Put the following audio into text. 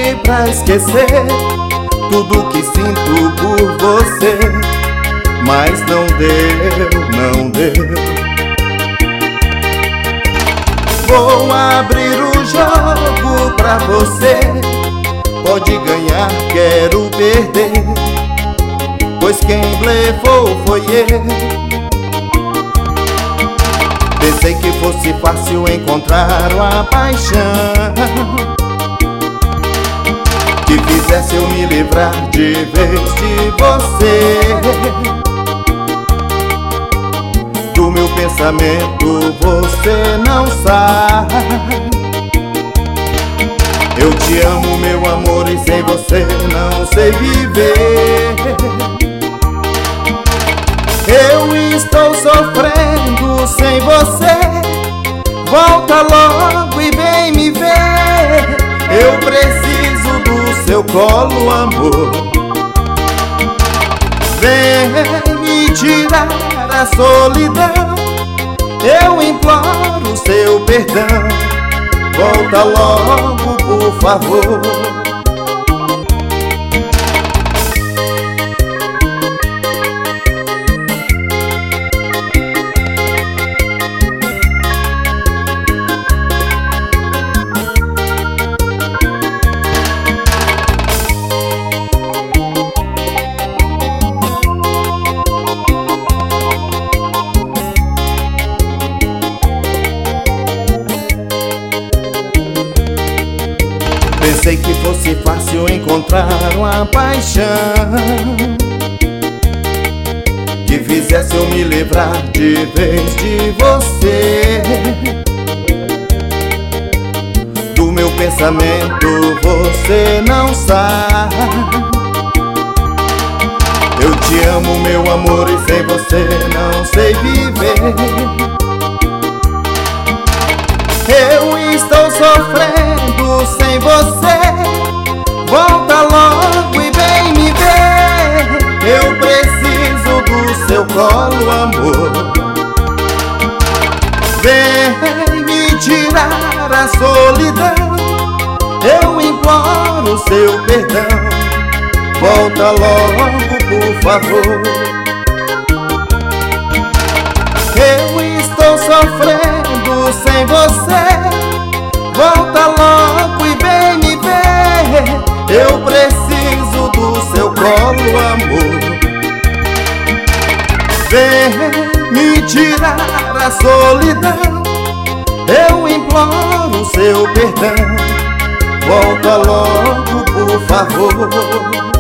tentei pra esquecer tudo que sinto por você, mas não deu, não deu. Vou abrir o jogo pra você, pode ganhar, quero perder, pois quem blefou foi eu. Pensei que fosse fácil encontrar uma paixão que fizesse eu me livrar de vez de você. Do meu pensamento você não sai. Eu te amo, meu amor, e sem você não sei viver. Eu estou sofrendo sem você, volta logo e vem me ver. Eu preciso do seu colo, amor. Vem me tirar a solidão, eu imploro seu perdão. Volta logo, por favor. Pensei que fosse fácil encontrar uma paixão que fizesse eu me livrar de vez de você. Do meu pensamento você não sai. Eu te amo, meu amor, e sem você não sei viver. Eu estou sofrendo sem você, volta logo e vem me ver. Eu preciso do seu colo, amor. Vem me tirar a solidão, eu imploro seu perdão. Volta logo, por favor. Eu estou sofrendo sem você, volta logo e vem me ver. Eu preciso do seu colo, amor. Vem me tirar a solidão, eu imploro seu perdão. Volta logo, por favor.